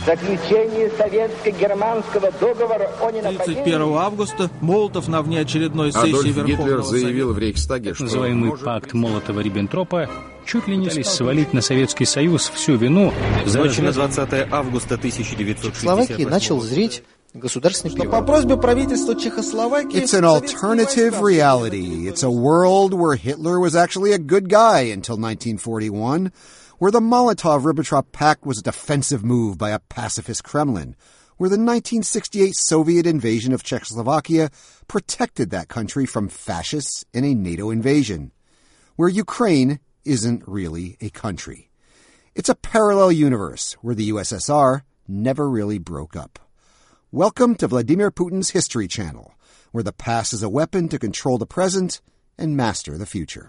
31 августа Молотов на внеочередной сессии Верховного Совета заявил в Рейхстаге, что называемый пакт Молотова-Риббентропа чуть ли не пытались свалить на Советский Союз всю вину за ночь на 20 августа 1968 года. Словакии начал зреть государственный переворот. По просьбе правительства Чехословакии... It's an alternative reality. It's a world where Hitler was actually a good guy until 1941, where the Molotov-Ribbentrop Pact was a defensive move by a pacifist Kremlin, where the 1968 Soviet invasion of Czechoslovakia protected that country from fascists in a NATO invasion, where Ukraine isn't really a country. It's a parallel universe where the USSR never really broke up. Welcome to Vladimir Putin's History Channel, where the past is a weapon to control the present and master the future.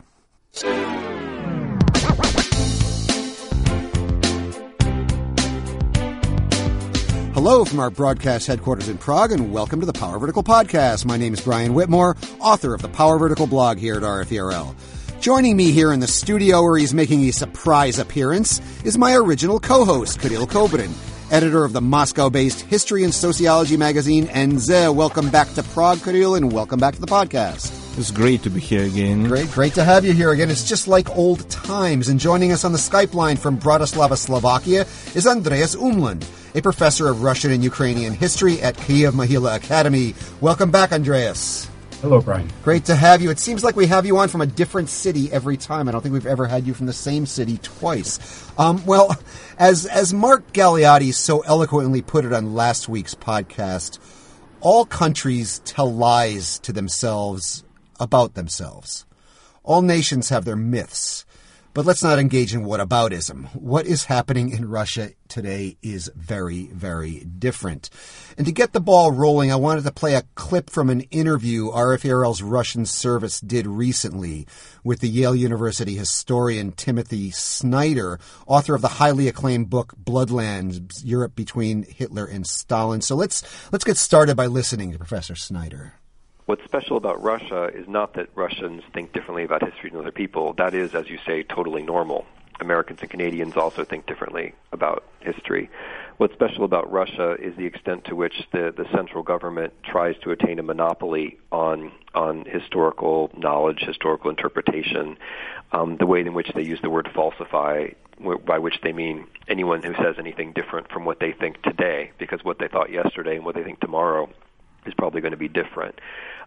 Hello from our broadcast headquarters in Prague, and welcome to the Power Vertical Podcast. My name is Brian Whitmore, author of the Power Vertical blog here at RFERL. Joining me here in the studio where he's making a surprise appearance is my original co-host, Kirill Kobrin, editor of the Moscow-based history and sociology magazine NZ. Welcome back to Prague, Kirill, and welcome back to the podcast. It's great to be here again. Great to have you here again. It's just like old times. And joining us on the Skype line from Bratislava, Slovakia, is Andreas Umland, a professor of Russian and Ukrainian history at Kyiv-Mohyla Academy. Welcome back, Andreas. Hello, Brian. Great to have you. It seems like we have you on from a different city every time. I don't think we've ever had you from the same city twice. Well, as Mark Galeotti so eloquently put it on last week's podcast, all countries tell lies to themselves about themselves. All nations have their myths. But let's not engage in whataboutism. What is happening in Russia today is very, very different. And to get the ball rolling, I wanted to play a clip from an interview RFERL's Russian service did recently with the Yale University historian Timothy Snyder, author of the highly acclaimed book Bloodlands, Europe Between Hitler and Stalin. So let's get started by listening to Professor Snyder. What's special about Russia is not that Russians think differently about history than other people. That is, as you say, totally normal. Americans and Canadians also think differently about history. What's special about Russia is the extent to which the central government tries to attain a monopoly on historical knowledge, historical interpretation, the way in which they use the word falsify, by which they mean anyone who says anything different from what they think today, because what they thought yesterday and what they think tomorrow is probably going to be different.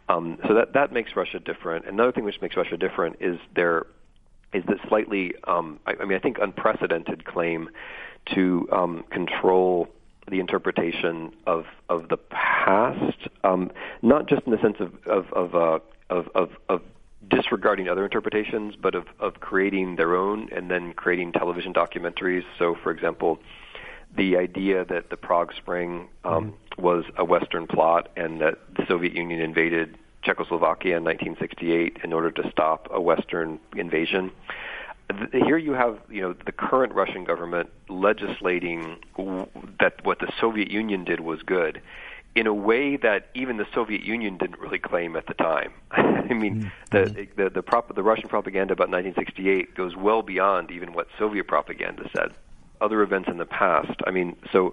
So that makes Russia different. Another thing which makes Russia different is the slightly, I think, unprecedented claim to control the interpretation of the past, not just in the sense of disregarding other interpretations, but of creating their own and then creating television documentaries. So, for example, the idea that the Prague Spring was a Western plot and that the Soviet Union invaded Czechoslovakia in 1968 in order to stop a Western invasion. Here you have, the current Russian government legislating that what the Soviet Union did was good in a way that even the Soviet Union didn't really claim at the time. I mean, the Russian propaganda about 1968 goes well beyond even what Soviet propaganda said. Other events in the past. I mean, so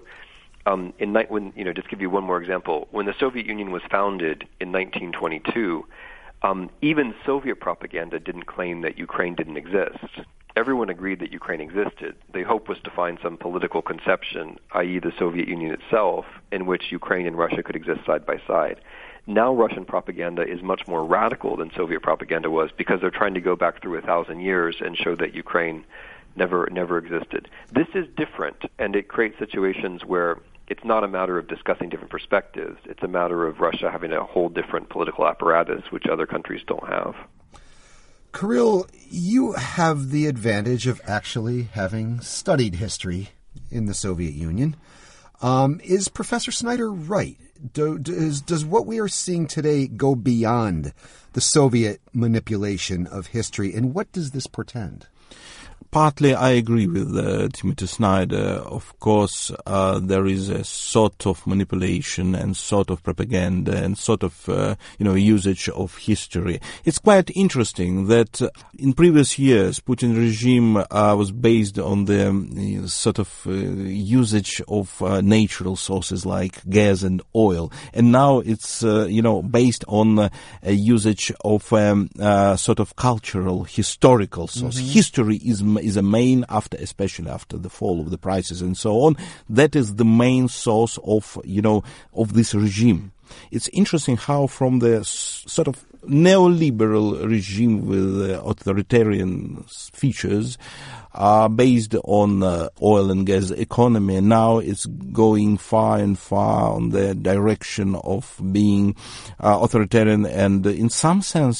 just to give you one more example, when the Soviet Union was founded in 1922, even Soviet propaganda didn't claim that Ukraine didn't exist. Everyone agreed that Ukraine existed. The hope was to find some political conception, i.e. the Soviet Union itself, in which Ukraine and Russia could exist side by side. Now Russian propaganda is much more radical than Soviet propaganda was because they're trying to go back through 1,000 years and show that Ukraine never existed. This is different, and it creates situations where it's not a matter of discussing different perspectives. It's a matter of Russia having a whole different political apparatus, which other countries don't have. Kirill, you have the advantage of actually having studied history in the Soviet Union. Is Professor Snyder right? Does what we are seeing today go beyond the Soviet manipulation of history, and what does this portend? partly I agree with Timothy Snyder. Of course, there is a sort of manipulation and sort of propaganda and sort of, usage of history. It's quite interesting that in previous years, Putin regime was based on the sort of usage of natural sources like gas and oil. And now it's, based on a usage of sort of cultural, historical source. Mm-hmm. History is a main, especially after the fall of the prices and so on. That is the main source of this regime. It's interesting how from the sort of neoliberal regime with authoritarian features based on oil and gas economy, now it's going far and far on the direction of being authoritarian and in some features,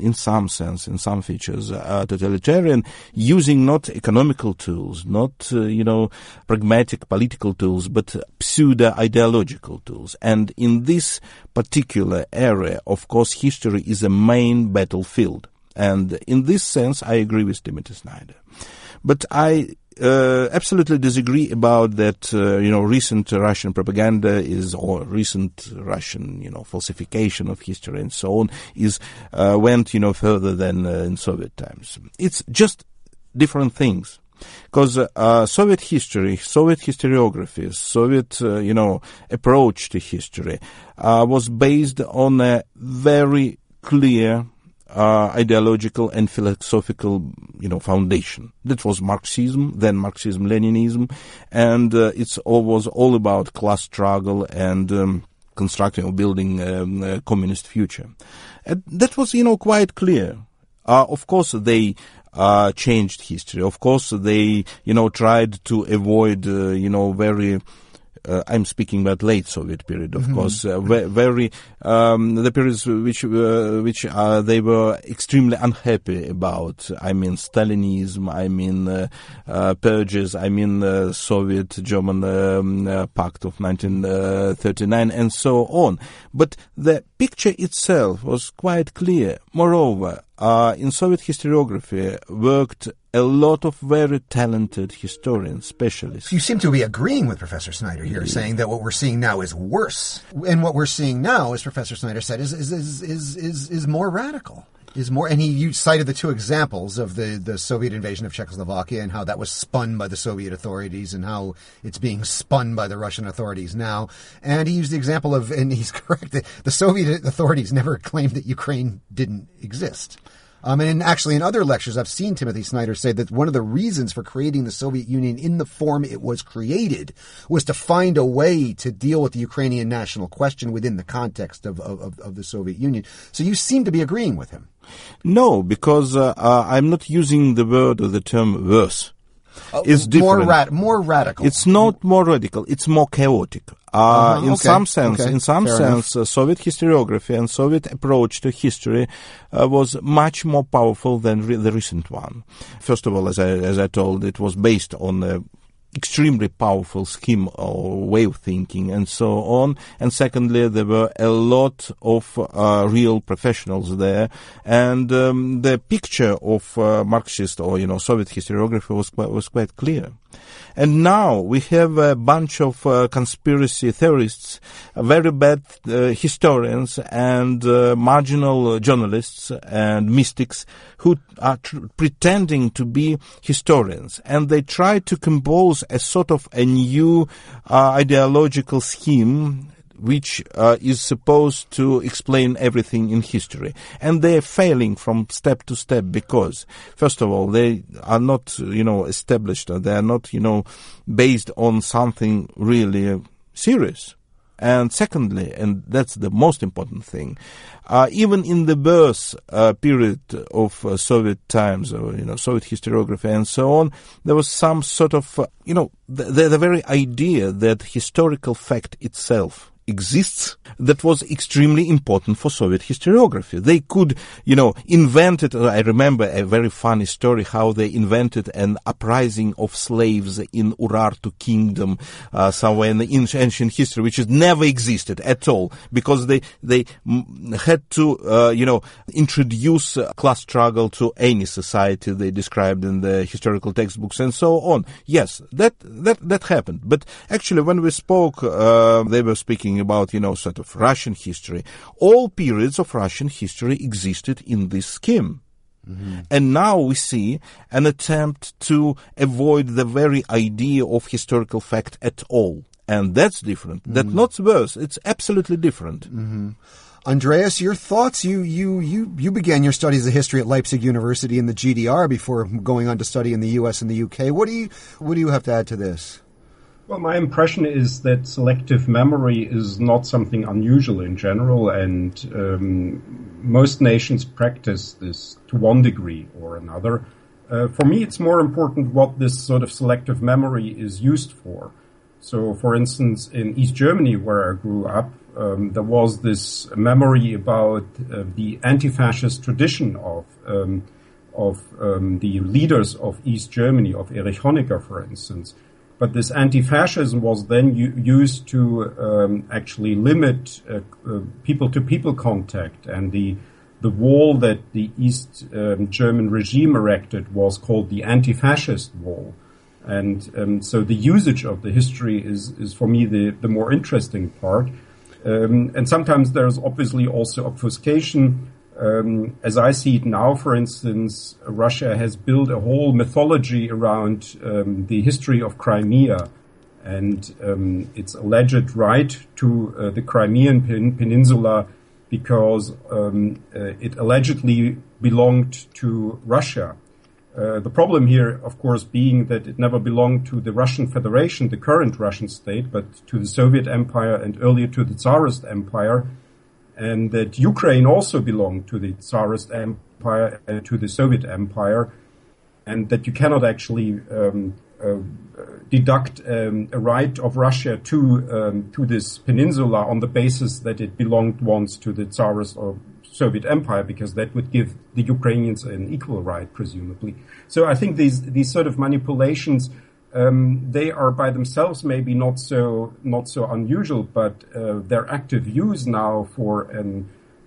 totalitarian, using not economical tools, not, pragmatic political tools, but pseudo-ideological tools. And in this particular area, of course, history is a main battlefield. And in this sense, I agree with Timothy Snyder. But I absolutely disagree about that, recent Russian propaganda or recent Russian, falsification of history and so on went, further than in Soviet times. It's just different things. Because Soviet history, Soviet historiography, Soviet, approach to history was based on a very clear ideological and philosophical, foundation. That was Marxism, then Marxism-Leninism, and it was all about class struggle and constructing or building a communist future. And that was, quite clear. Of course, they changed history. Of course, they, tried to avoid, very I'm speaking about late Soviet period, of course, very the periods which they were extremely unhappy about. I mean Stalinism, I mean purges, I mean Soviet-German Pact of 1939, and so on. But the picture itself was quite clear. Moreover, in Soviet historiography worked a lot of very talented historians, specialists. You seem to be agreeing with Professor Snyder here, saying that what we're seeing now is worse, and what we're seeing now, as Professor Snyder said, is more radical. And he cited the two examples of the Soviet invasion of Czechoslovakia and how that was spun by the Soviet authorities and how it's being spun by the Russian authorities now. And he used the example of, and he's correct, the Soviet authorities never claimed that Ukraine didn't exist. And actually in other lectures, I've seen Timothy Snyder say that one of the reasons for creating the Soviet Union in the form it was created was to find a way to deal with the Ukrainian national question within the context of the Soviet Union. So you seem to be agreeing with him. No, because I'm not using the word or the term worse. It's different. More radical. It's not more radical. It's more chaotic. In some sense, Soviet historiography and Soviet approach to history was much more powerful than the recent one. First of all, as I told, it was based on a extremely powerful scheme or way of thinking and so on. And secondly, there were a lot of real professionals there. And the picture of Marxist or, Soviet historiography was quite clear. And now we have a bunch of conspiracy theorists, very bad historians and marginal journalists and mystics who are pretending to be historians. And they try to compose a sort of a new ideological scheme which is supposed to explain everything in history. And they're failing from step to step because, first of all, they are not, established, or they are not, based on something really serious. And secondly, and that's the most important thing, even in the birth period of Soviet times, or, Soviet historiography and so on, there was some sort of, the very idea that historical fact itself exists that was extremely important for Soviet historiography. They could, invent it. I remember a very funny story how they invented an uprising of slaves in Urartu kingdom somewhere in the ancient history, which has never existed at all, because they had to, introduce class struggle to any society they described in the historical textbooks and so on. Yes, that happened. But actually, when we spoke, they were speaking about, sort of Russian history. All periods of Russian history existed in this scheme. Mm-hmm. And now we see an attempt to avoid the very idea of historical fact at all. And that's different. Mm-hmm. That's not worse. It's absolutely different. Mm-hmm. Andreas, your thoughts? You began your studies of history at Leipzig University in the GDR before going on to study in the US and the UK. What do you have to add to this? Well, my impression is that selective memory is not something unusual in general, and most nations practice this to one degree or another. For me, it's more important what this sort of selective memory is used for. So, for instance, in East Germany, where I grew up, there was this memory about the anti-fascist tradition of the leaders of East Germany, of Erich Honecker, for instance. But this anti-fascism was then used to actually limit people-to-people contact, and the wall that the East German regime erected was called the anti-fascist wall. And so the usage of the history is for me the more interesting part. And sometimes there's obviously also obfuscation. As I see it now, for instance, Russia has built a whole mythology around the history of Crimea and its alleged right to the Crimean Peninsula because it allegedly belonged to Russia. The problem here, of course, being that it never belonged to the Russian Federation, the current Russian state, but to the Soviet Empire and earlier to the Tsarist Empire, and that Ukraine also belonged to the Tsarist Empire and to the Soviet Empire, and that you cannot actually deduct a right of Russia to this peninsula on the basis that it belonged once to the Tsarist or Soviet Empire, because that would give the Ukrainians an equal right, presumably. So I think these sort of manipulations, they are by themselves maybe not so unusual, but their active use now for an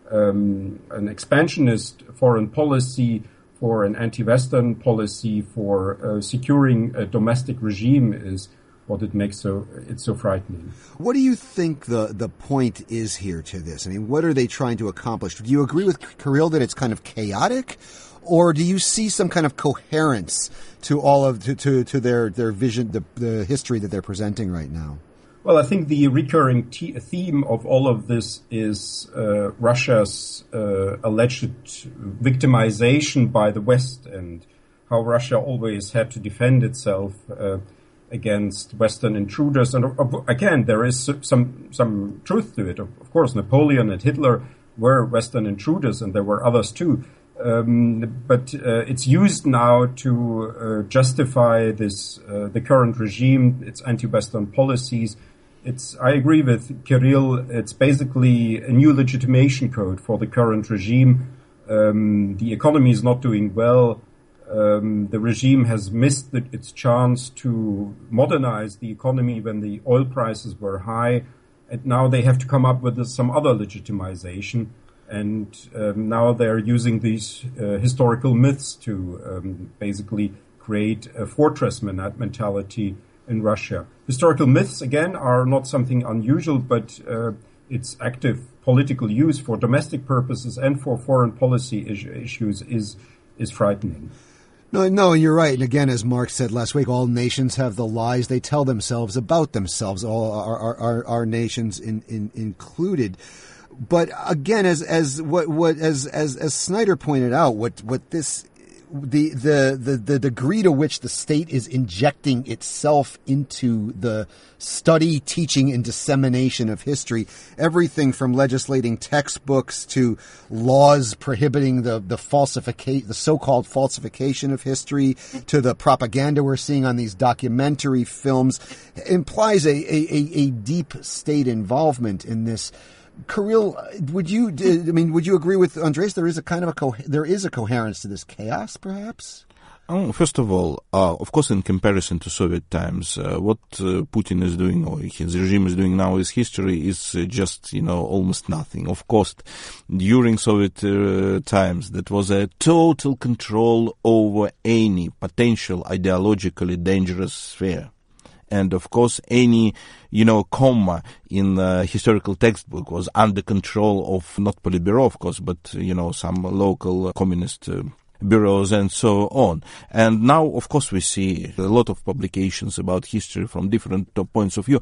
expansionist foreign policy, for an anti-Western policy, for securing a domestic regime is what it makes it's so frightening. What do you think the point is here to this? I mean, what are they trying to accomplish? Do you agree with Kirill that it's kind of chaotic, or do you see some kind of coherence to all of to their vision, the history that they're presenting right now? Well, I think the recurring theme of all of this is Russia's alleged victimization by the West, and how Russia always had to defend itself against Western intruders. And again, there is some truth to it. Of course, Napoleon and Hitler were Western intruders, and there were others too. But it's used now to justify the current regime, its anti-Western policies. I agree with Kirill. It's basically a new legitimation code for the current regime. The economy is not doing well. The regime has missed its chance to modernize the economy when the oil prices were high, and now they have to come up with some other legitimization. And now they're using these historical myths to basically create a fortress mentality in Russia. Historical myths, again, are not something unusual, but its active political use for domestic purposes and for foreign policy issues is frightening. No, you're right. And again, as Mark said last week, all nations have the lies they tell themselves about themselves, all our nations included. But again, as Snyder pointed out, what the degree to which the state is injecting itself into the study, teaching, and dissemination of history, everything from legislating textbooks to laws prohibiting the so-called falsification of history, to the propaganda we're seeing on these documentary films, implies a deep state involvement in this. Kirill, would you agree with Andreas? There is a kind of a coherence to this chaos, perhaps? First of all, of course, in comparison to Soviet times, what Putin is doing or his regime is doing now is history is just, almost nothing. Of course, during Soviet times, that was a total control over any potential ideologically dangerous sphere. And of course, any, comma in the historical textbook was under control of not Politburo, of course, but, some local communist bureaus and so on. And now, of course, we see a lot of publications about history from different points of view.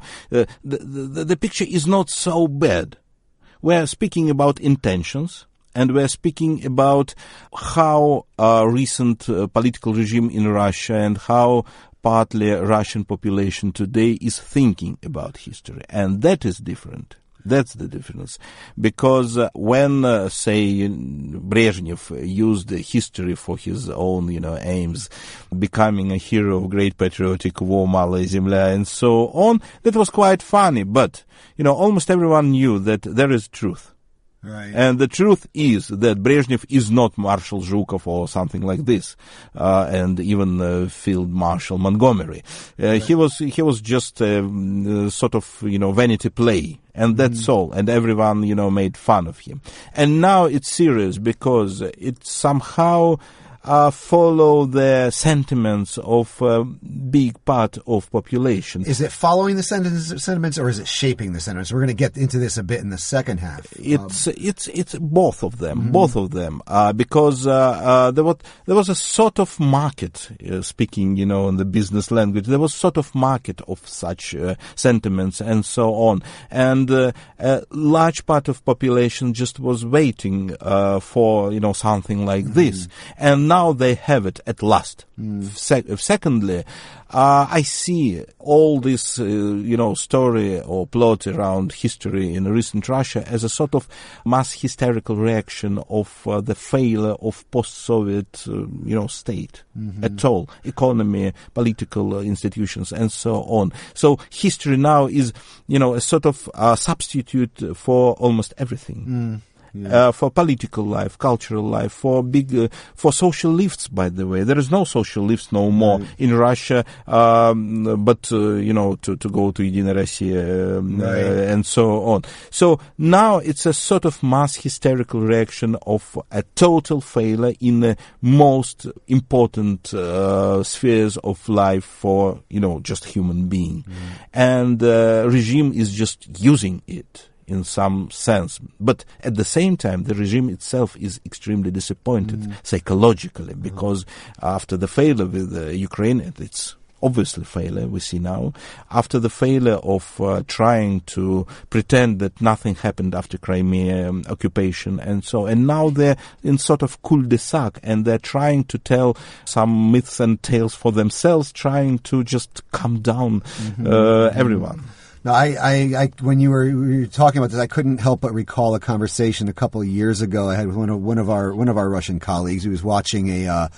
The picture is not so bad. We're speaking about intentions, and we're speaking about how recent political regime in Russia and how partly Russian population today is thinking about history. And that is different. That's the difference. Because when, say, Brezhnev used history for his own, aims, becoming a hero of great patriotic war, Malaya Zemlya, and so on, that was quite funny. But, almost everyone knew that there is truth. Right. And the truth is that Brezhnev is not Marshal Zhukov or something like this, and even Field Marshal Montgomery. Right. He was just a sort of, vanity play. And that's all. And everyone, made fun of him. And now it's serious because it somehow follow the sentiments of a big part of population. Is it following the sentiments or is it shaping the sentiments? We're going to get into this a bit in the second half. It's both of them, because there was a sort of market, speaking, in the business language, there was sort of market of such sentiments and so on. And a large part of population just was waiting for, something like this. And now they have it at last. Secondly, I see all this, story or plot around history in recent Russia as a sort of mass hysterical reaction of the failure of post-Soviet, state at all, economy, political institutions, and so on. So history now is, a sort of substitute for almost everything. For political life, cultural life, for social lifts, by the way. There is no social lifts no more in Russia, but, to go to Единая Россия, and so on. So now it's a sort of mass hysterical reaction of a total failure in the most important spheres of life for, just human being. And regime is just using it in some sense. But at the same time, the regime itself is extremely disappointed psychologically, because after the failure with Ukraine, it's obviously failure we see now, after the failure of trying to pretend that nothing happened after Crimea occupation and so, and now they're in sort of cul-de-sac and they're trying to tell some myths and tales for themselves, trying to just calm down everyone. No, I when we were talking about this, I couldn't help but recall a conversation a couple of years ago I had with one of our Russian colleagues who was watching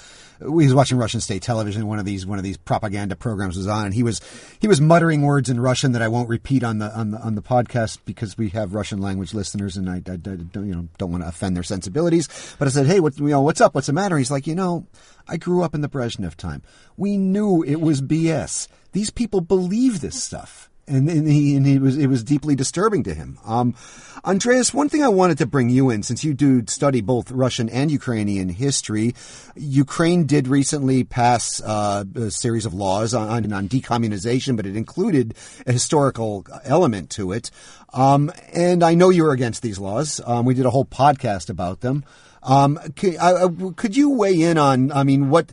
Russian state television. One of these propaganda programs was on, and he was muttering words in Russian that I won't repeat on the podcast because we have Russian language listeners, and I don't want to offend their sensibilities. But I said, hey, what's up? What's the matter? He's like, I grew up in the Brezhnev time. We knew it was BS. These people believe this stuff. And it was deeply disturbing to him. Andreas, one thing I wanted to bring you in, since you do study both Russian and Ukrainian history, Ukraine did recently pass a series of laws on decommunization, but it included a historical element to it. And I know you're against these laws. We did a whole podcast about them. Could you weigh in on, what,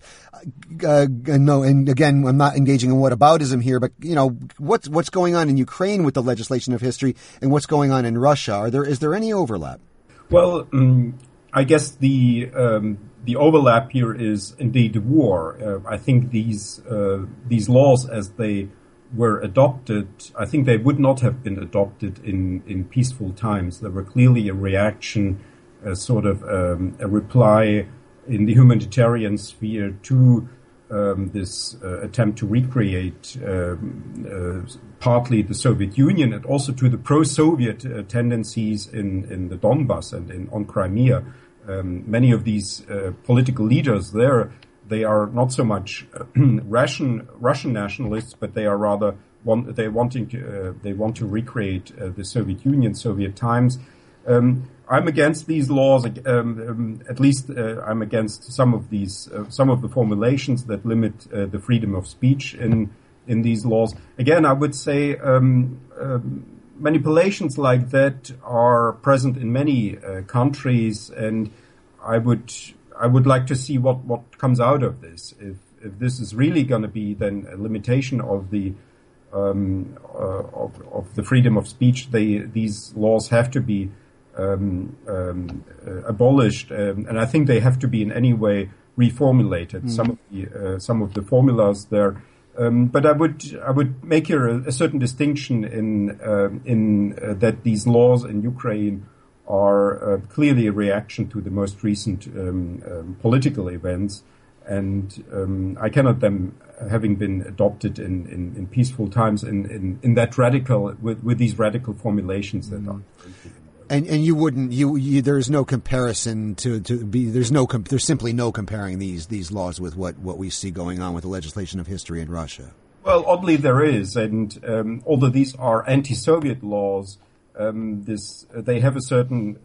no, and again, I'm not engaging in whataboutism here, but, what's going on in Ukraine with the legislation of history and what's going on in Russia? Is there any overlap? Well, I guess the the overlap here is indeed war. I think these laws, as they were adopted, I think they would not have been adopted in peaceful times. They were clearly a reaction, a sort of a reply in the humanitarian sphere to this attempt to recreate partly the Soviet Union and also to the pro-Soviet tendencies in the Donbass and on Crimea. Many of these political leaders there, they are not so much Russian nationalists, but they are rather they want to recreate the Soviet Union, Soviet times. I'm against these laws. At least I'm against some of the formulations that limit the freedom of speech in these laws. Again, I would say manipulations like that are present in many countries, and I would like to see what comes out of this. If this is really going to be then a limitation of the freedom of speech, these laws have to be abolished, and I think they have to be in any way reformulated. Some of the formulas there, but I would make here a certain distinction in that these laws in Ukraine are clearly a reaction to the most recent political events, and I cannot them having been adopted in peaceful times in that radical with these radical formulations that are. And you wouldn't there's no comparison there's simply no comparing these laws with what we see going on with the legislation of history in Russia. Well, oddly there is, and although these are anti-Soviet laws, they have a certain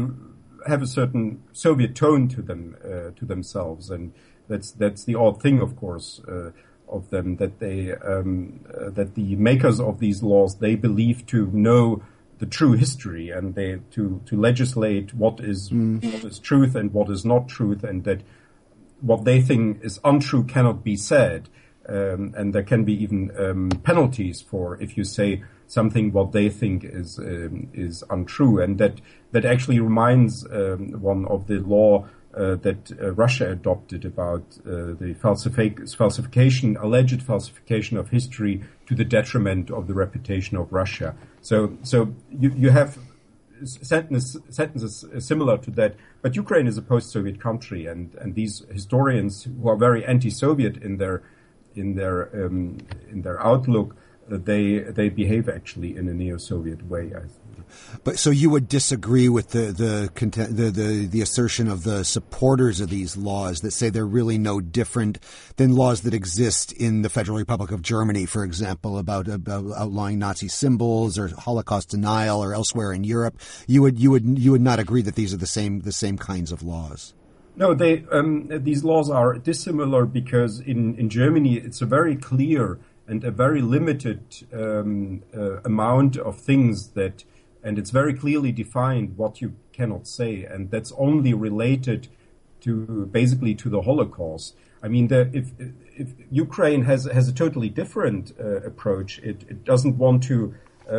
Soviet tone to them to themselves, and that's the odd thing, of course, of them, that that the makers of these laws, they believe to know the true history, and they to legislate what is truth and what is not truth, and that what they think is untrue cannot be said, and there can be even penalties for if you say something what they think is untrue, and that actually reminds one of the law that Russia adopted about the alleged falsification of history to the detriment of the reputation of Russia. So you have sentences similar to that, but Ukraine is a post-Soviet country, and these historians who are very anti-Soviet in their outlook, they behave actually in a neo-Soviet way, I think. But so you would disagree with the assertion of the supporters of these laws that say they're really no different than laws that exist in the Federal Republic of Germany, for example, about outlawing Nazi symbols or Holocaust denial, or elsewhere in Europe. You would not agree that these are the same kinds of laws. No, these laws are dissimilar because in Germany it's a very clear and a very limited amount of things and it's very clearly defined what you cannot say, and that's only related to basically to the Holocaust. I mean, if Ukraine has a totally different approach, it doesn't want to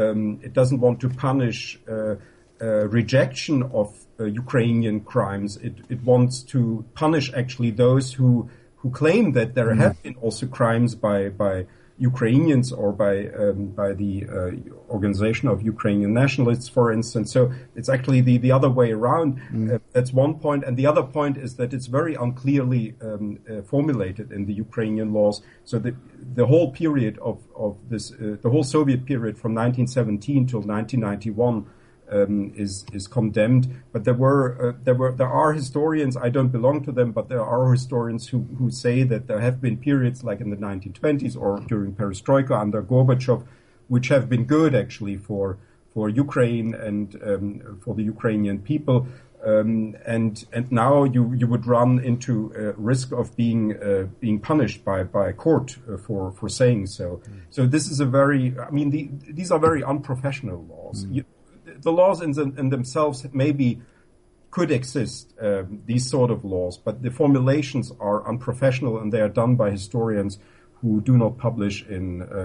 punish rejection of Ukrainian crimes. It wants to punish actually those who claim that there have been also crimes by Ukrainians or by the Organization of Ukrainian Nationalists, for instance. So it's actually the other way around. That's one point. And the other point is that it's very unclearly formulated in the Ukrainian laws. So the whole period of this, the whole Soviet period from 1917 till 1991 is condemned. But there are historians, I don't belong to them, but there are historians who say that there have been periods like in the 1920s or during Perestroika under Gorbachev, which have been good actually for Ukraine and for the Ukrainian people. And now you would run into risk of being punished by a court for saying so. So this is these are very unprofessional laws. The laws in themselves maybe could exist, these sort of laws, but the formulations are unprofessional, and they are done by historians who do not publish in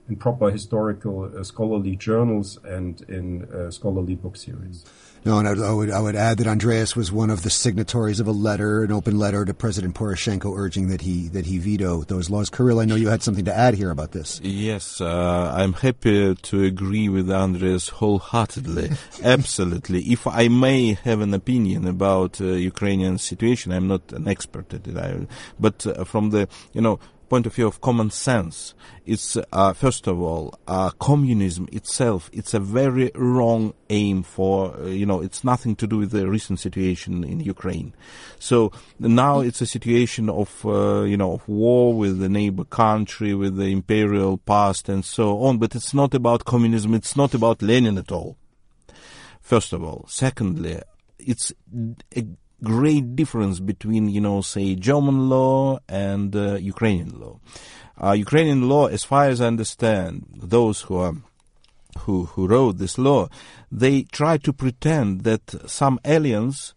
proper historical scholarly journals and in scholarly book series. No, and I would add that Andreas was one of the signatories of an open letter to President Poroshenko urging that he veto those laws. Kirill, I know you had something to add here about this. Yes, I'm happy to agree with Andreas wholeheartedly, absolutely. If I may have an opinion about Ukrainian situation, I'm not an expert at it, but from the, point of view of common sense, it's first of all, communism itself, it's a very wrong aim for, it's nothing to do with the recent situation in Ukraine. So now it's a situation of, of war with the neighbor country, with the imperial past and so on, but it's not about communism, it's not about Lenin at all. First of all. Secondly, it's a great difference between, say, German law and Ukrainian law. Ukrainian law, as far as I understand, those who wrote this law, they try to pretend that some aliens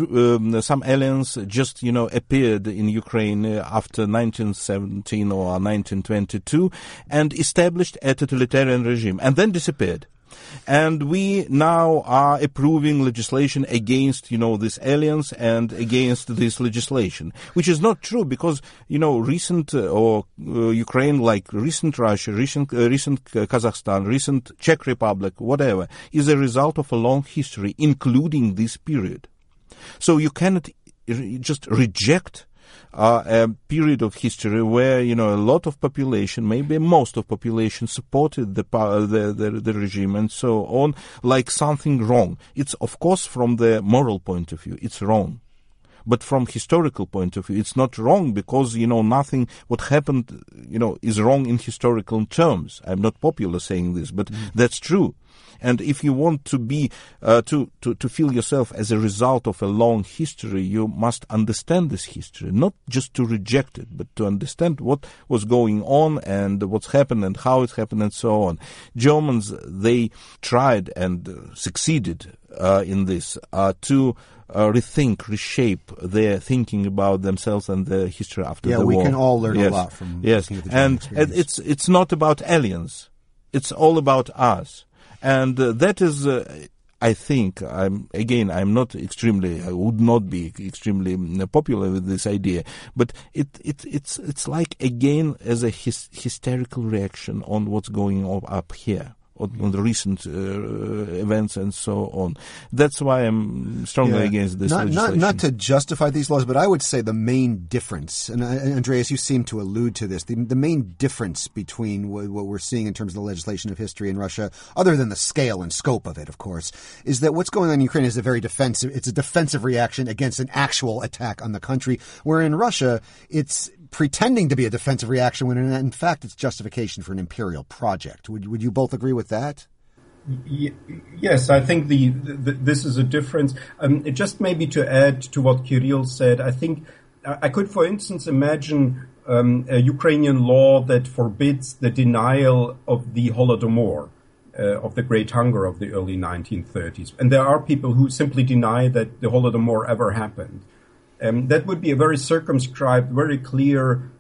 just, appeared in Ukraine after 1917 or 1922 and established a totalitarian regime and then disappeared. And we now are approving legislation against, these aliens and against this legislation, which is not true because, recent Ukraine, like recent Russia, recent Kazakhstan, recent Czech Republic, whatever, is a result of a long history, including this period. So you cannot just reject a period of history where, a lot of population, maybe most of population supported the regime and so on, like something wrong. It's, of course, from the moral point of view, it's wrong. But from historical point of view, it's not wrong because, nothing, what happened, is wrong in historical terms. I'm not popular saying this, but that's true. And if you want to be, to feel yourself as a result of a long history, you must understand this history, not just to reject it, but to understand what was going on and what's happened and how it happened and so on. Germans, they tried and succeeded in this to rethink, reshape their thinking about themselves and their history after the war. Yeah, we can all learn a lot from looking at the German experience. It's not about aliens. It's all about us. And that is, I think, I would not be extremely popular with this idea, but it's like, again, as a hysterical reaction on what's going on up here, on the recent events and so on. That's why I'm strongly against this legislation. Not to justify these laws, but I would say the main difference, and Andreas, you seem to allude to this, the main difference between what we're seeing in terms of the legislation of history in Russia, other than the scale and scope of it, of course, is that what's going on in Ukraine is it's a defensive reaction against an actual attack on the country, where in Russia, it's pretending to be a defensive reaction when in fact it's justification for an imperial project. Would you both agree with that? Yes, I think this is a difference. Just maybe to add to what Kirill said, I think I could, for instance, imagine a Ukrainian law that forbids the denial of the Holodomor, of the Great Hunger of the early 1930s. And there are people who simply deny that the Holodomor ever happened. That would be a very circumscribed, very clear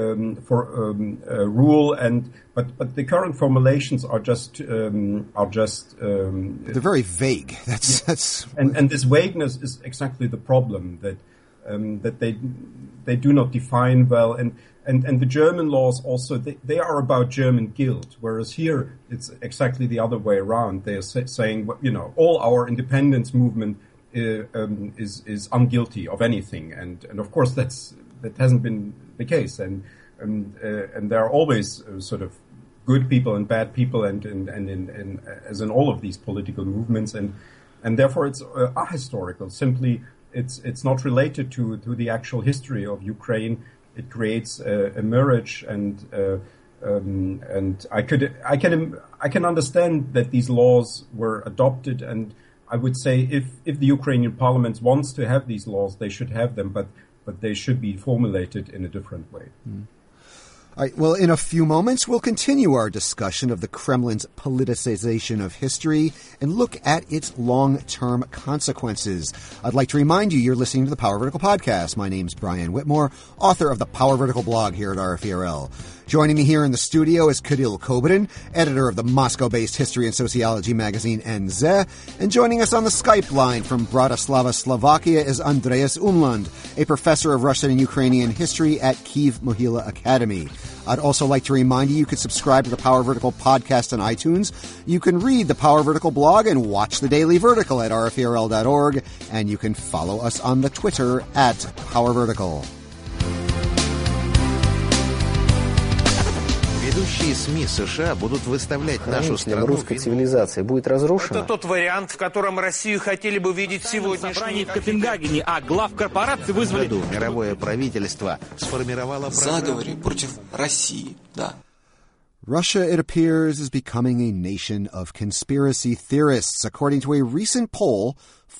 rule, but the current formulations are just they're very vague. And this vagueness is exactly the problem, that they do not define well, and the German laws also they are about German guilt, whereas here it's exactly the other way around. They are saying, all our independence movement is unguilty of anything, and of course that hasn't been the case, and there are always sort of good people and bad people, and as in all of these political movements, and therefore it's ahistorical. Simply, it's not related to the actual history of Ukraine. It creates a mirage, and I can understand that these laws were adopted, and I would say if the Ukrainian parliament wants to have these laws, they should have them, but they should be formulated in a different way. All right, well, in a few moments, we'll continue our discussion of the Kremlin's politicization of history and look at its long-term consequences. I'd like to remind you, you're listening to the Power Vertical Podcast. My name's Brian Whitmore, author of the Power Vertical blog here at RFERL. Joining me here in the studio is Kirill Kobodin, editor of the Moscow-based history and sociology magazine NZ, and joining us on the Skype line from Bratislava, Slovakia is Andreas Umland, a professor of Russian and Ukrainian history at Kyiv Mohyla Academy. I'd also like to remind you can subscribe to the Power Vertical podcast on iTunes. You can read the Power Vertical blog and watch the Daily Vertical at rferl.org, and you can follow us on the Twitter at Power Vertical. Ведущие СМИ США будут выставлять нашу страну... русской цивилизации будет разрушена. Это тот вариант, в котором Россию хотели бы видеть сегодня. Собрание в Копенгагене, а глав корпорации вызвали... В году мировое правительство сформировало... Заговоры против России, да. Russia, it appears, is becoming a nation of conspiracy theorists. According to a recent poll,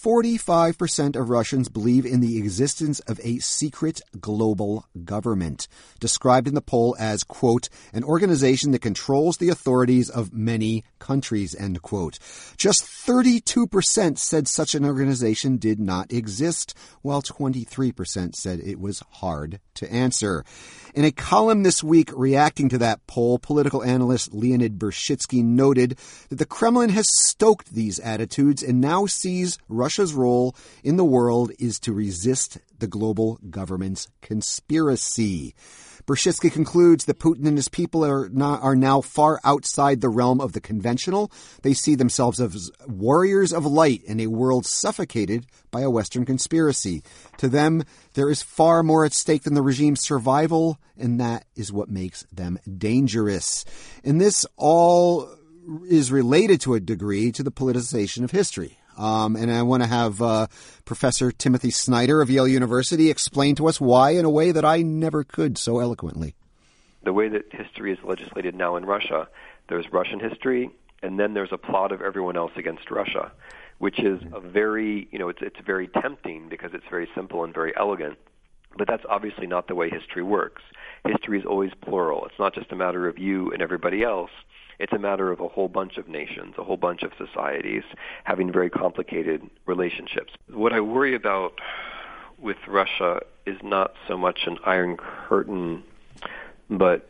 45% of Russians believe in the existence of a secret global government, described in the poll as, quote, an organization that controls the authorities of many countries, end quote. Just 32% said such an organization did not exist, while 23% said it was hard to answer. In a column this week reacting to that poll, political analyst Leonid Bershitsky noted that the Kremlin has stoked these attitudes and now sees Russia's role in the world is to resist the global government's conspiracy. Bershitsky concludes that Putin and his people are now far outside the realm of the conventional. They see themselves as warriors of light in a world suffocated by a Western conspiracy. To them, there is far more at stake than the regime's survival, and that is what makes them dangerous. And this all is related to a degree to the politicization of history. And I want to have Professor Timothy Snyder of Yale University explain to us why in a way that I never could so eloquently. The way that history is legislated now in Russia, there's Russian history, and then there's a plot of everyone else against Russia, which is a very, it's very tempting because it's very simple and very elegant. But that's obviously not the way history works. History is always plural. It's not just a matter of you and everybody else. It's a matter of a whole bunch of nations, a whole bunch of societies having very complicated relationships. What I worry about with Russia is not so much an iron curtain, but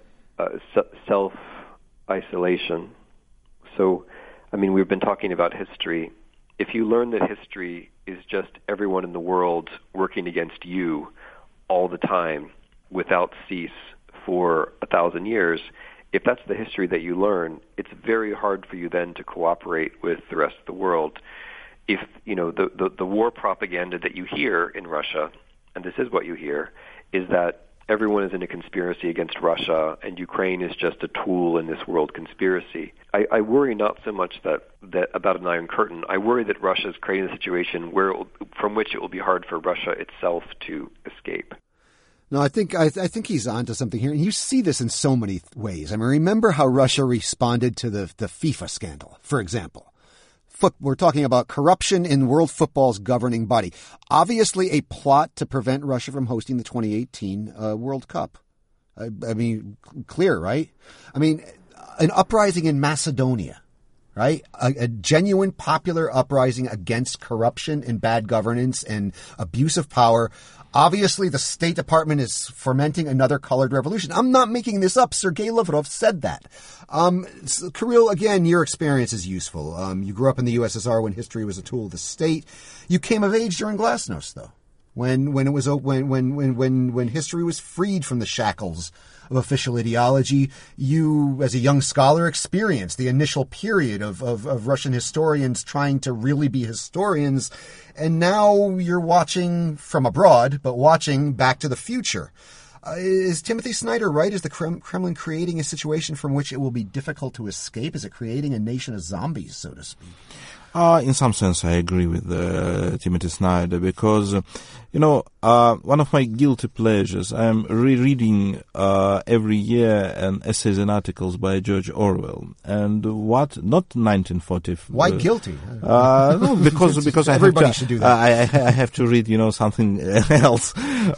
self-isolation. So, we've been talking about history. If you learn that history is just everyone in the world working against you all the time without cease for 1,000 years, if that's the history that you learn, it's very hard for you then to cooperate with the rest of the world. If, the war propaganda that you hear in Russia, and this is what you hear, is that everyone is in a conspiracy against Russia and Ukraine is just a tool in this world conspiracy. I worry not so much that about an iron curtain. I worry that Russia is creating a situation from which it will be hard for Russia itself to escape. No, I think he's onto something here. And you see this in so many ways. Remember how Russia responded to the FIFA scandal, for example. We're talking about corruption in world football's governing body. Obviously a plot to prevent Russia from hosting the 2018 World Cup. Clear, right? An uprising in Macedonia, right? A genuine popular uprising against corruption and bad governance and abuse of power. Obviously, the State Department is fomenting another colored revolution. I'm not making this up. Sergei Lavrov said that. Kirill, again, your experience is useful. You grew up in the USSR when history was a tool of the state. You came of age during Glasnost, though, when history was freed from the shackles of official ideology. You, as a young scholar, experienced the initial period of Russian historians trying to really be historians. And now you're watching from abroad, but watching Back to the Future. Is Timothy Snyder right? Is the Kremlin creating a situation from which it will be difficult to escape? Is it creating a nation of zombies, so to speak? In some sense, I agree with Timothy Snyder because, one of my guilty pleasures. I'm rereading every year essays and articles by George Orwell. And not 1940. Why guilty? No, because everybody should do that. I have to read, something else.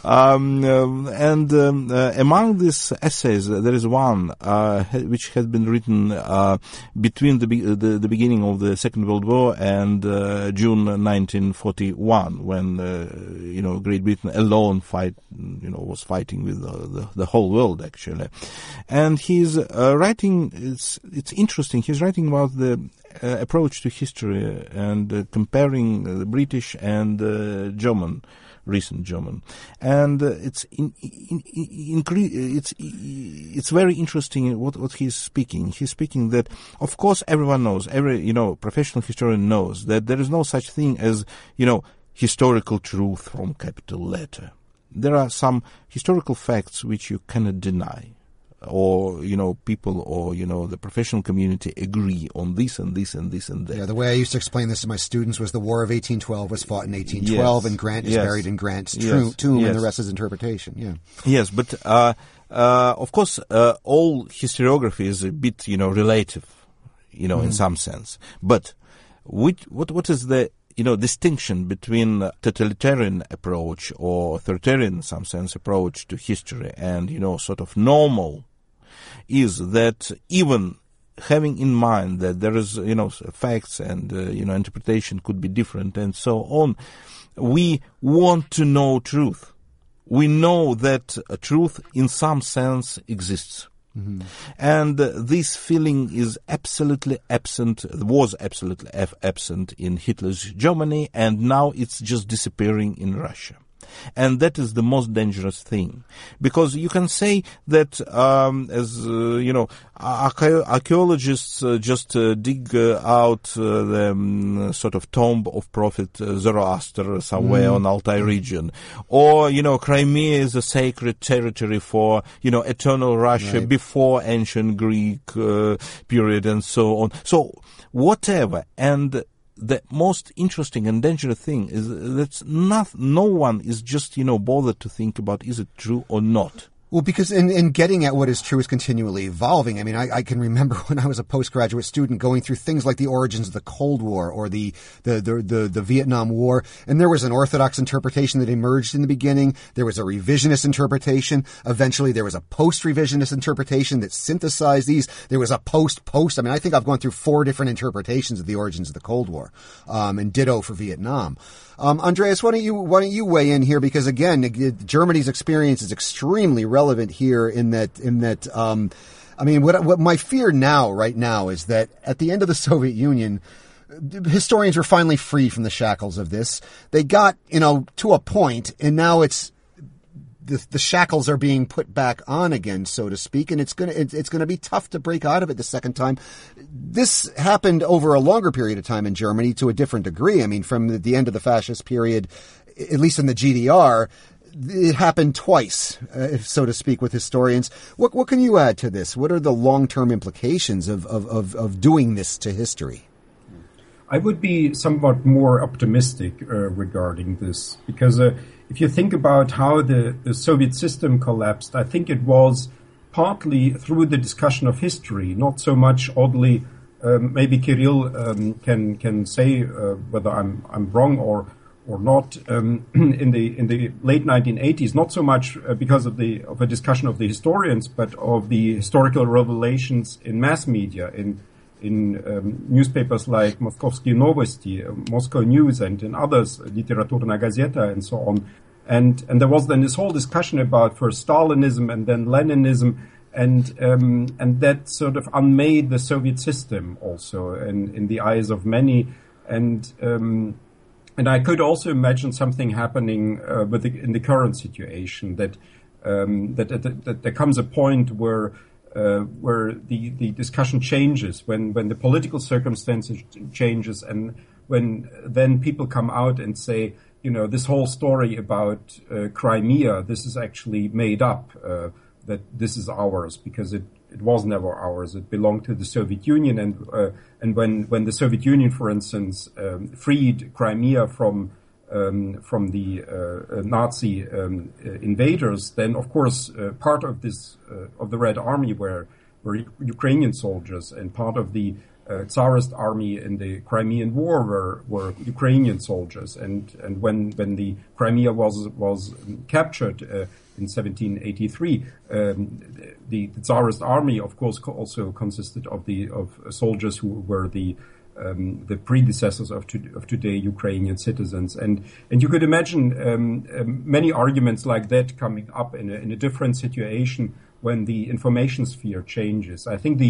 Among these essays, there is one which has been written between the beginning of the Second World War and June 1941, when Great Britain alone was fighting with the whole world, actually. And he's writing, it's interesting, he's writing about the approach to history and comparing the British and recent German. And it's very interesting what he's speaking. He's speaking that, of course, everyone knows, every professional historian knows that there is no such thing as, historical truth from capital letter. There are some historical facts which you cannot deny, or, people or, the professional community agree on this and this and this and that. Yeah, the way I used to explain this to my students was the War of 1812 was fought in 1812, and Grant is buried in Grant's tomb, and the rest is interpretation, yeah. Yes, but, of course, all historiography is a bit, relative, in some sense. But what is the distinction between totalitarian approach or authoritarian, in some sense, approach to history and, sort of normal, is that even having in mind that there is, facts and, interpretation could be different and so on, we want to know truth. We know that truth in some sense exists. Mm-hmm. And this feeling is absolutely absent, was absolutely absent in Hitler's Germany, and now it's just disappearing in Russia. And that is the most dangerous thing. Because you can say that, archaeologists just dig out the sort of tomb of Prophet Zoroaster somewhere on Altai region. Or, Crimea is a sacred territory for, eternal Russia before ancient Greek period and so on. So, whatever. And the most interesting and dangerous thing is that no one is just, bothered to think about is it true or not. Well, because in getting at what is true is continually evolving. I mean, I can remember when I was a postgraduate student going through things like the origins of the Cold War or the Vietnam War, and there was an orthodox interpretation that emerged in the beginning. There was a revisionist interpretation. Eventually, there was a post-revisionist interpretation that synthesized these. There was a post-post. I mean, I think I've gone through 4 different interpretations of the origins of the Cold War, and ditto for Vietnam. Andreas, why don't you weigh in here? Because again, Germany's experience is extremely relevant here in that, what my fear right now is that at the end of the Soviet Union, historians were finally free from the shackles of this. They got, to a point, and now it's, the shackles are being put back on again, so to speak, and it's gonna be tough to break out of it the second time. This happened over a longer period of time in Germany to a different degree. I mean, from the end of the fascist period, at least in the GDR, it happened twice, so to speak, with historians. What can you add to this? What are the long-term implications of doing this to history? I would be somewhat more optimistic regarding this, because if you think about how the Soviet system collapsed, I think it was partly through the discussion of history, not so much, oddly, maybe Kirill can say whether I'm wrong or not, in the late 1980s, not so much because of a discussion of the historians, but of the historical revelations in mass media, in newspapers like Moskovsky Novosti, Moscow News, and in others, Literaturna Gazeta, and so on. And there was then this whole discussion about first Stalinism and then Leninism, and that sort of unmade the Soviet system also in the eyes of many. And I could also imagine something happening in the current situation, that there comes a point where the discussion changes, when the political circumstances changes, and when then people come out and say, this whole story about Crimea, this is actually made up, that this is ours, because it was never ours. It belonged to the Soviet Union, and when the Soviet Union, for instance, freed Crimea from from the Nazi invaders, then of course part of this of the Red Army were Ukrainian soldiers, and part of the Tsarist army in the Crimean War were Ukrainian soldiers. And when the Crimea was captured in 1783, the Tsarist army, of course, also consisted of soldiers who were the predecessors of today Ukrainian citizens, and you could imagine many arguments like that coming up in a different situation when the information sphere changes. I think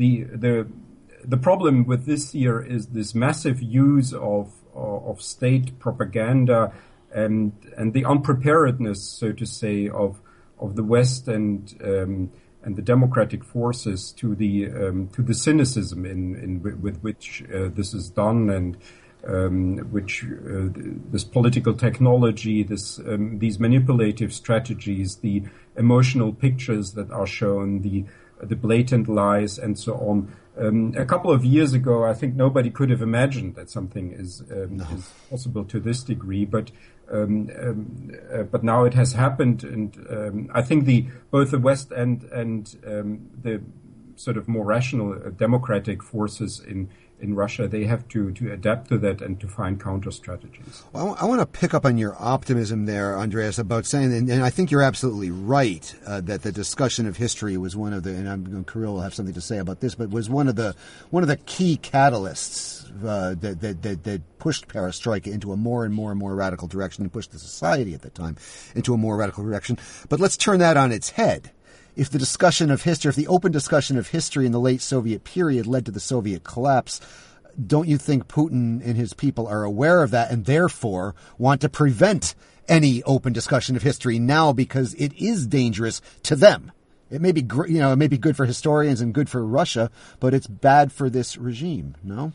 the problem with this year is this massive use of state propaganda and the unpreparedness, so to say, of the West and the democratic forces to the cynicism with which this is done, and which this political technology, these manipulative strategies, the emotional pictures that are shown, the blatant lies, and so on. A couple of years ago, I think nobody could have imagined that something is possible to this degree, but now it has happened, and I think both the West and the sort of more rational democratic forces in Russia, they have to adapt to that and to find counter strategies. Well, I want to pick up on your optimism there, Andreas, about saying, and I think you're absolutely right, that the discussion of history was one of the, and Kirill will have something to say about this, but was one of the key catalysts that pushed perestroika into a more and more and more radical direction, and pushed the society at the time into a more radical direction. But let's turn that on its head. If the discussion of history, if the open discussion of history in the late Soviet period led to the Soviet collapse, don't you think Putin and his people are aware of that and therefore want to prevent any open discussion of history now because it is dangerous to them? It may be, it may be good for historians and good for Russia, but it's bad for this regime, no?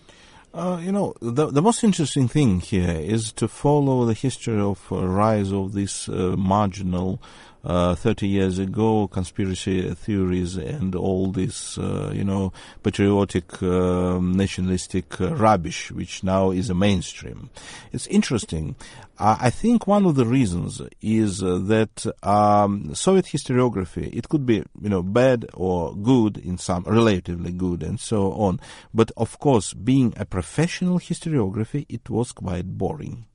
The most interesting thing here is to follow the history of rise of this marginal 30 years ago conspiracy theories and all this, patriotic, nationalistic rubbish, which now is a mainstream. It's interesting. I think one of the reasons is that Soviet historiography, it could be, bad or good in some, relatively good and so on. But of course, being a professional historiography, it was quite boring.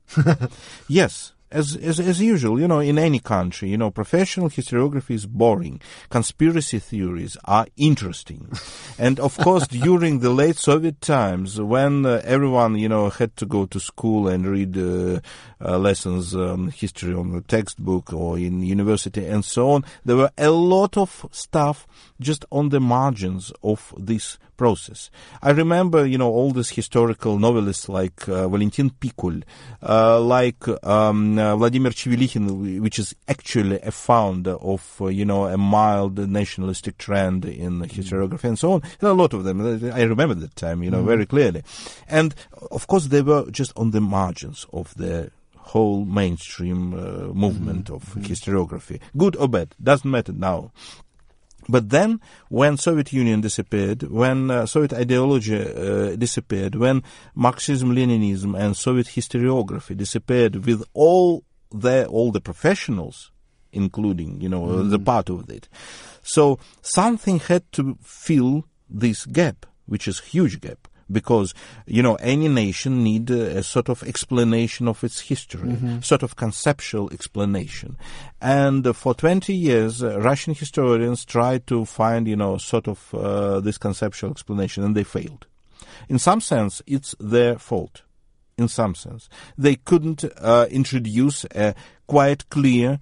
Yes. As usual, in any country, professional historiography is boring. Conspiracy theories are interesting. And of course, during the late Soviet times, when everyone, had to go to school and read lessons, history on the textbook or in university and so on, there were a lot of stuff just on the margins of this process. I remember, all these historical novelists like Valentin Pikul, like Vladimir Chevelikhin, which is actually a founder of, a mild nationalistic trend in historiography and so on. There are a lot of them. I remember that time, very clearly. And, of course, they were just on the margins of the whole mainstream movement of historiography. Good or bad, doesn't matter now. But then, when Soviet Union disappeared, when Soviet ideology disappeared, when Marxism-Leninism and Soviet historiography disappeared with all the professionals, including, the part of it. So something had to fill this gap, which is a huge gap. Because, any nation need a sort of explanation of its history, sort of conceptual explanation. And for 20 years, Russian historians tried to find, sort of this conceptual explanation, and they failed. In some sense, it's their fault. In some sense. They couldn't introduce a quite clear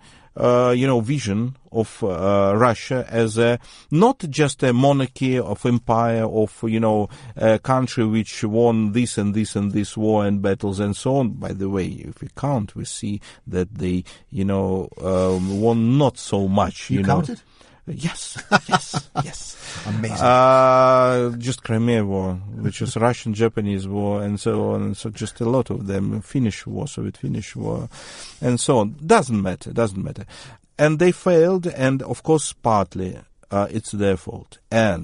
vision of Russia as not just a monarchy of empire of, a country which won this and this and this war and battles and so on. By the way, if we count, we see that they, won not so much, You counted? Yes. Amazing. Just Crimea War, which was Russian-Japanese War, and so on, and so just a lot of them. Finnish War, Soviet-Finnish War, and so on. Doesn't matter. And they failed, and of course, partly it's their fault. And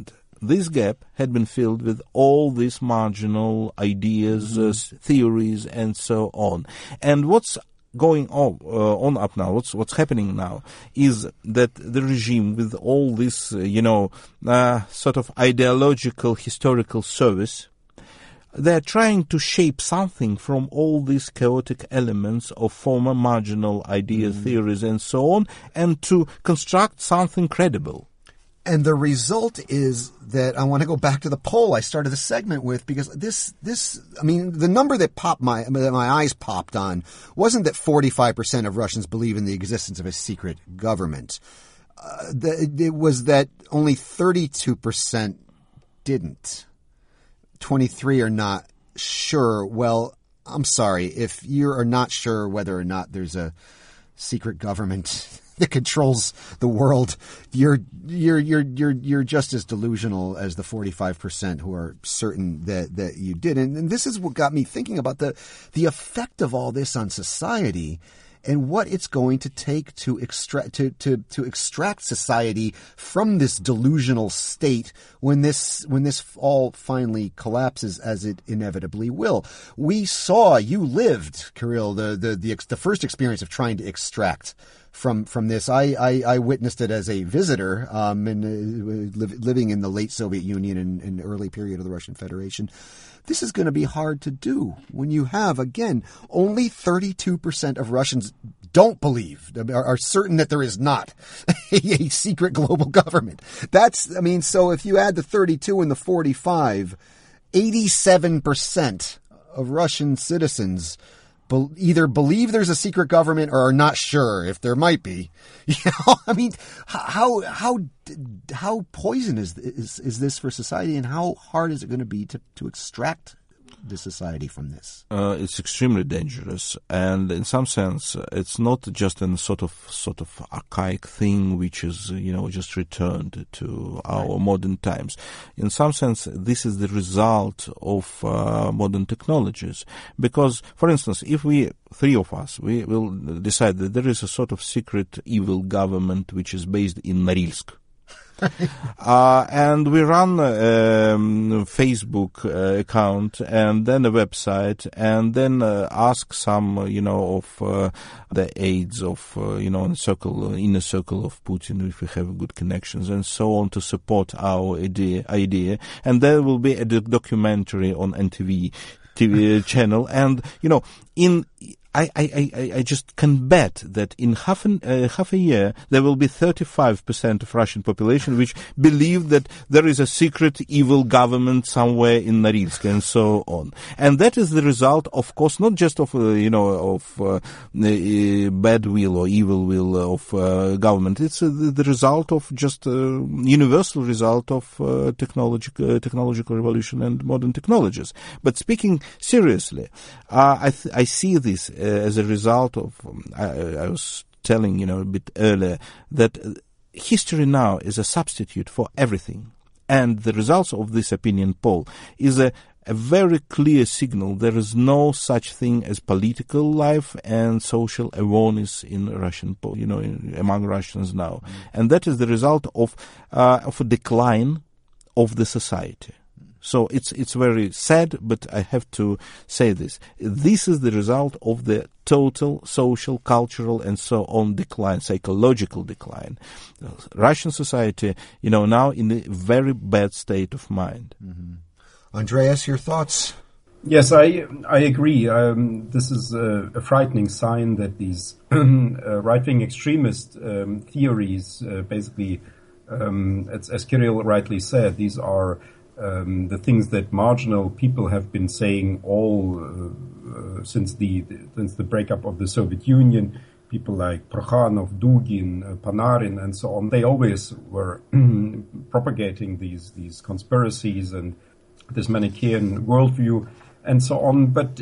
this gap had been filled with all these marginal ideas, theories, and so on. And what's going on up now, what's happening now, is that the regime, with all this, sort of ideological, historical service, they're trying to shape something from all these chaotic elements of former marginal ideas, theories, and so on, and to construct something credible. And the result is that I want to go back to the poll I started the segment with, because the number that my eyes popped on wasn't that 45% of Russians believe in the existence of a secret government. It was that only 32% didn't. 23 are not sure. Well, I'm sorry. If you are not sure whether or not there's a secret government that controls the world, you're just as delusional as the 45% who are certain that you did. And this is what got me thinking about the effect of all this on society and what it's going to take to extract society from this delusional state when this all finally collapses, as it inevitably will. We saw, you lived, Kirill, the first experience of trying to extract from this. I witnessed it as a visitor, living in the late Soviet Union and early period of the Russian Federation. This is going to be hard to do when you have, again, only 32% of Russians don't believe, are certain that there is not a secret global government. So if you add the 32 and the 45, 87% of Russian citizens either believe there's a secret government or are not sure if there might be. How poison is this for society, and how hard is it going to be to extract the society from this? It's extremely dangerous, and in some sense, it's not just a sort of archaic thing which is just returned to our modern times. In some sense, this is the result of modern technologies. Because, for instance, if three of us, we will decide that there is a sort of secret evil government which is based in Norilsk. And we run a Facebook account and then a website, and then ask some, of the aides of, inner circle of Putin, if we have good connections and so on, to support our idea. And there will be a documentary on NTV TV channel, and I just can bet that in half a year there will be 35% of Russian population which believe that there is a secret evil government somewhere in Norilsk and so on. And that is the result, of course, not just of bad will or evil will of government. It's the result of just universal result of technological revolution and modern technologies. But speaking seriously, I see this as a result of, I was telling, a bit earlier, that history now is a substitute for everything. And the results of this opinion poll is a very clear signal. There is no such thing as political life and social awareness in Russian, among Russians now. And that is the result of a decline of the society. So it's very sad, but I have to say this. This is the result of the total social, cultural, and so on decline, psychological decline. Russian society, now in a very bad state of mind. Mm-hmm. Andreas, your thoughts? Yes, I agree. This is a frightening sign that these right-wing extremist theories, basically, as Kirill rightly said, these are the things that marginal people have been saying all since the breakup of the Soviet Union. People like Prokhanov, Dugin, Panarin, and so on. They always were propagating these conspiracies and this Manichaean worldview and so on. But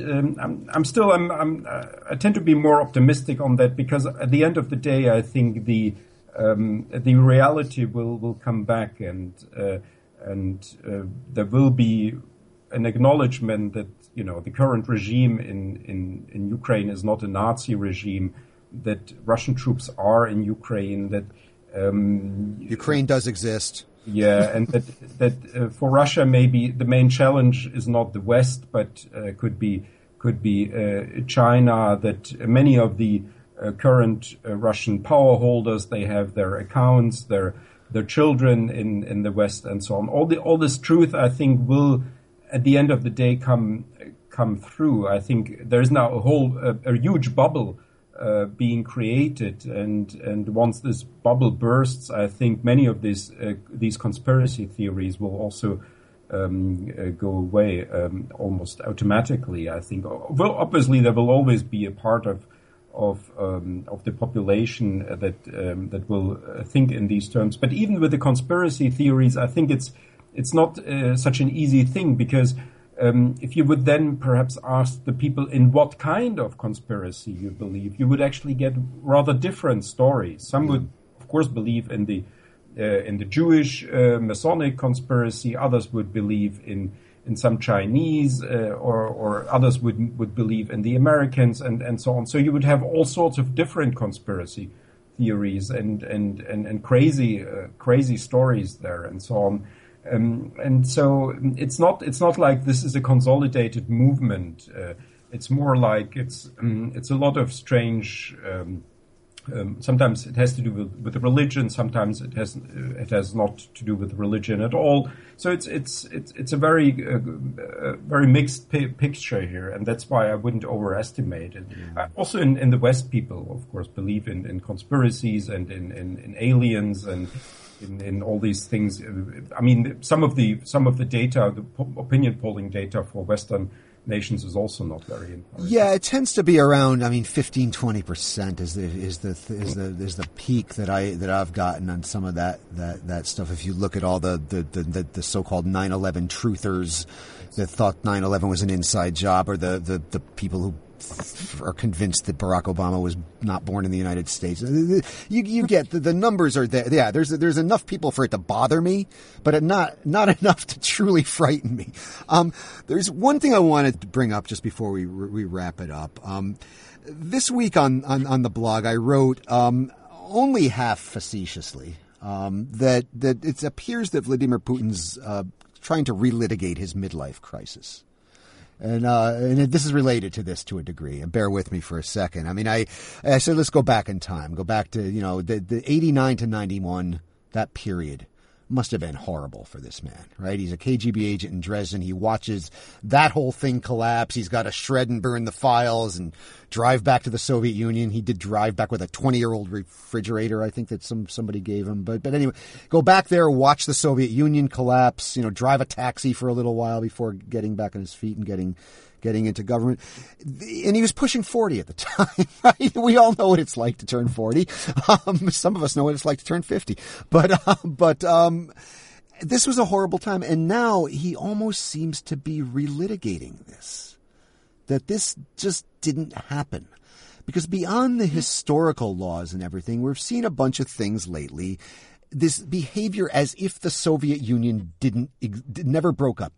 I tend to be more optimistic on that, because at the end of the day, I think the reality will come back, and there will be an acknowledgement that the current regime in Ukraine is not a Nazi regime, that Russian troops are in Ukraine, that Ukraine does exist. Yeah, and that for Russia maybe the main challenge is not the West, but could be China. That many of the current Russian power holders, they have their accounts, their children in the West, and so on. All this truth, I think, will at the end of the day come through. I think there is now a huge bubble being created, and once this bubble bursts, I think many of these conspiracy theories will also go away almost automatically. I think, well, obviously there will always be a part of the population that will think in these terms. But even with the conspiracy theories, I think it's not such an easy thing, because if you would then perhaps ask the people in what kind of conspiracy you believe, you would actually get rather different stories. Some would, of course, believe in the Jewish Masonic conspiracy. Others would believe in some Chinese, or others would believe in the Americans, and so on. So you would have all sorts of different conspiracy theories and crazy stories there, and so on. And so it's not like this is a consolidated movement. It's more like it's a lot of strange. Sometimes it has to do with the religion. Sometimes it has not to do with religion at all. So it's a very mixed picture here, and that's why I wouldn't overestimate it. Also in the West, people of course believe in conspiracies and in aliens and in all these things. I mean, some of the data, the opinion polling data for Western nations is also not very encouraging. Yeah, it tends to be around, 15-20% is the peak that I've gotten on some of that stuff. If you look at all the so-called 9/11 truthers that thought 9/11 was an inside job, or the people who are convinced that Barack Obama was not born in the United States. You get the numbers are there. Yeah, there's enough people for it to bother me, but not enough to truly frighten me. There's one thing I wanted to bring up just before we wrap it up. This week on the blog, I wrote only half facetiously that it appears that Vladimir Putin's trying to relitigate his midlife crisis. And this is related to this to a degree. And bear with me for a second. I mean, I said, let's go back in time. Go back to, the 89 to 91, that period must have been horrible for this man, right? He's a KGB agent in Dresden. He watches that whole thing collapse. He's got to shred and burn the files and drive back to the Soviet Union. He did drive back with a 20-year-old refrigerator, I think, that somebody gave him. But anyway, go back there, watch the Soviet Union collapse, drive a taxi for a little while before getting back on his feet and getting into government. And he was pushing 40 at the time, right? We all know what it's like to turn 40. Some of us know what it's like to turn 50. But this was a horrible time. And now he almost seems to be relitigating this. That this just didn't happen. Because beyond the historical laws and everything, we've seen a bunch of things lately. This behavior as if the Soviet Union never broke up.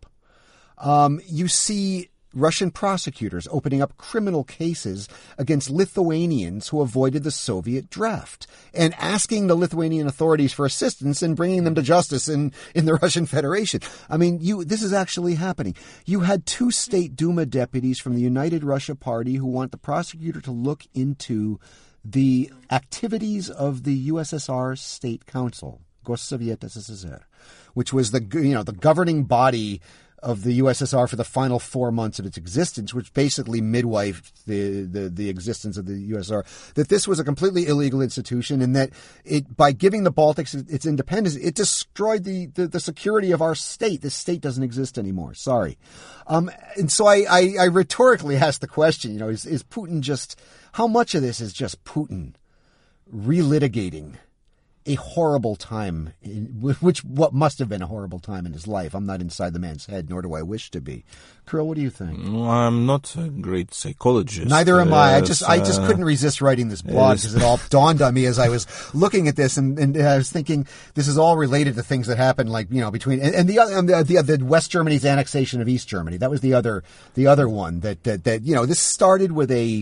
You see Russian prosecutors opening up criminal cases against Lithuanians who avoided the Soviet draft and asking the Lithuanian authorities for assistance in bringing them to justice in the Russian Federation. I mean, this is actually happening. You had 2 State Duma deputies from the United Russia Party who want the prosecutor to look into the activities of the USSR State Council, Gossovет SSSR, which was the governing body of the USSR for the final 4 months of its existence, which basically midwifed the existence of the USSR, that this was a completely illegal institution, and that by giving the Baltics its independence, it destroyed the security of our state. This state doesn't exist anymore. Sorry. And so I rhetorically asked the question, is Putin just, how much of this is just Putin relitigating a horrible time, what must have been a horrible time in his life? I'm not inside the man's head, nor do I wish to be. Kirill, what do you think? Well, I'm not a great psychologist. Neither am I. I just couldn't resist writing this blog because it all dawned on me as I was looking at this, and I was thinking this is all related to things that happened, like between and the West Germany's annexation of East Germany. That was the other one that this started with a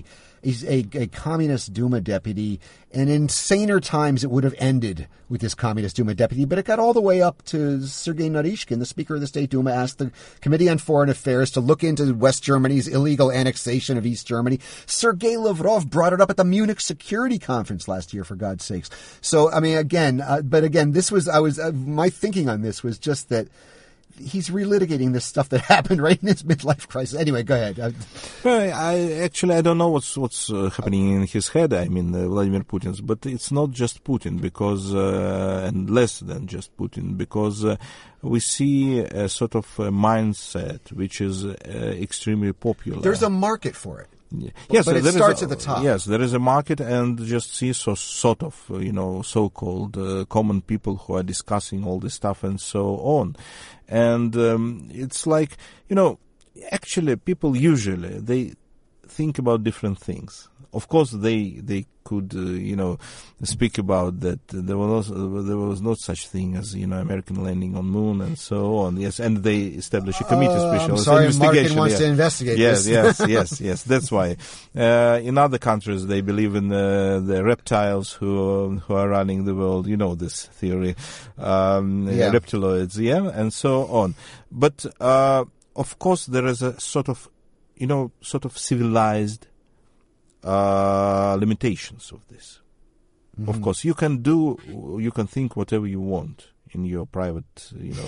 a communist Duma deputy, and in saner times it would have ended with this communist Duma deputy, but it got all the way up to Sergei Naryshkin, the Speaker of the State Duma, asked the Committee on Foreign Affairs to look into West Germany's illegal annexation of East Germany. Sergei Lavrov brought it up at the Munich Security Conference last year, for God's sakes. So, I mean, again, my thinking on this was just that he's relitigating this stuff that happened right in his midlife crisis. Anyway, go ahead. Well, I don't know what's happening in his head. I mean, Vladimir Putin's, but it's not just Putin because, and less than just Putin, because we see a sort of a mindset which is extremely popular. There's a market for it. Yes, but it starts at the top. Yes, there is a market, and just see sort of, so-called common people who are discussing all this stuff and so on. And it's like, actually people usually, they think about different things. Of course, they could, speak about that there was not such thing as, American landing on moon and so on. Yes, and they established a committee special investigation. Martin wants to investigate this. Yes. That's why. In other countries, they believe in the reptiles who are running the world. You know this theory, reptiloids, and so on. But of course, there is a sort of civilized limitations of this. Mm-hmm. Of course, you can think whatever you want in your private,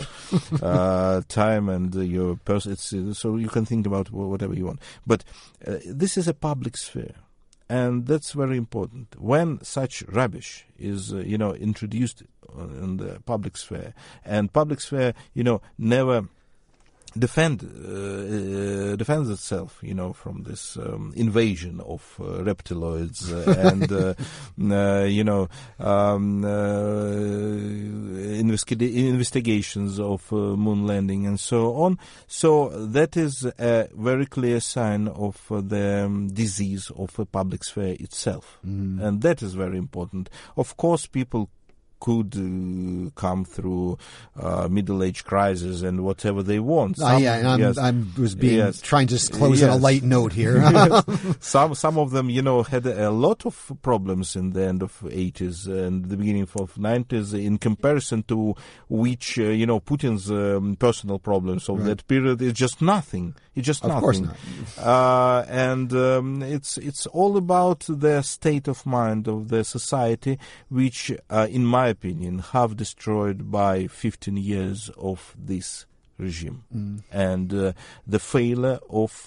time and your person. So you can think about whatever you want. But this is a public sphere, and that's very important. When such rubbish is, introduced in the public sphere, and public sphere, never defends itself, from this invasion of reptiloids investigations of moon landing and so on. So that is a very clear sign of the disease of a public sphere itself, and that is very important. Of course, people could come through middle age crisis and whatever they want. Trying to close on a light note here. Some of them, had a lot of problems in the end of 80s and the beginning of 90s, in comparison to which, Putin's personal problems of that period is just nothing. It's just nothing. Of course not. It's all about the state of mind of the society, which, in my opinion, have destroyed by 15 years of this regime, and the failure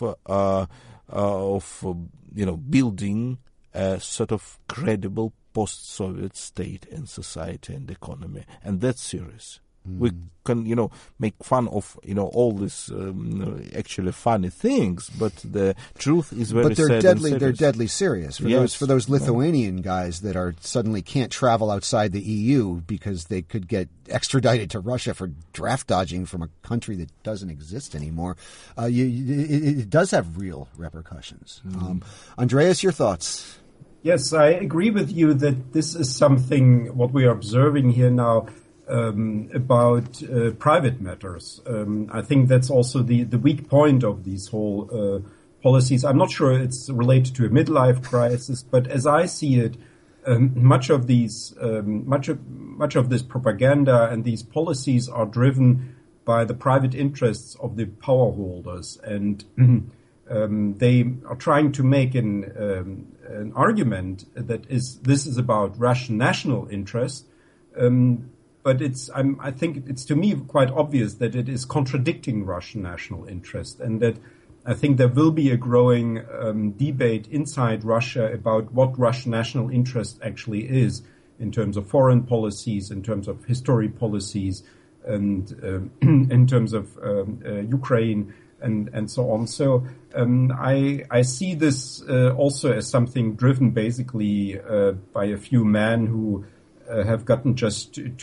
of building a sort of credible post-Soviet state and society and economy, and that's serious. We can, make fun of, all this actually funny things, but the truth is very sad. But they're deadly serious for those Lithuanian guys that are suddenly can't travel outside the EU because they could get extradited to Russia for draft dodging from a country that doesn't exist anymore. It does have real repercussions. Andreas, your thoughts? Yes, I agree with you that this is something what we are observing here now. About private matters. I think that's also the weak point of these whole policies. I'm not sure it's related to a midlife crisis, but as I see it, much of this propaganda and these policies are driven by the private interests of the power holders, and they are trying to make an argument that this is about Russian national interest. But I think it's to me quite obvious that it is contradicting Russian national interest, and that I think there will be a growing debate inside Russia about what Russian national interest actually is in terms of foreign policies, in terms of history policies, and in terms of Ukraine and so on. So I see this also as something driven basically by a few men who have gotten just to